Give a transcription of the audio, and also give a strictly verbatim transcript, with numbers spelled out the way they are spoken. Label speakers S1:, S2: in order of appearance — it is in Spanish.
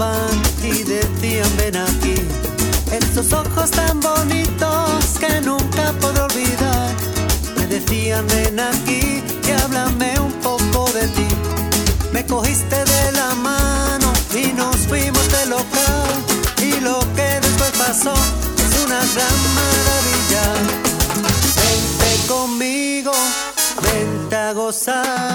S1: miraban y decían ven aquí. Esos ojos tan bonitos que nunca podré olvidar. Me decían ven aquí y háblame un poco de ti. Me cogiste de la mano y nos fuimos del local. Y lo que después pasó es una gran maravilla. Vente conmigo, vente a gozar.